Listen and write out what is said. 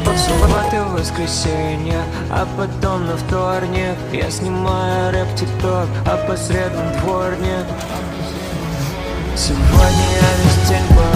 В субботу и воскресенье, а потом на вторник я снимаю рэп-тикток, а по средам дворник. Сегодня я весь день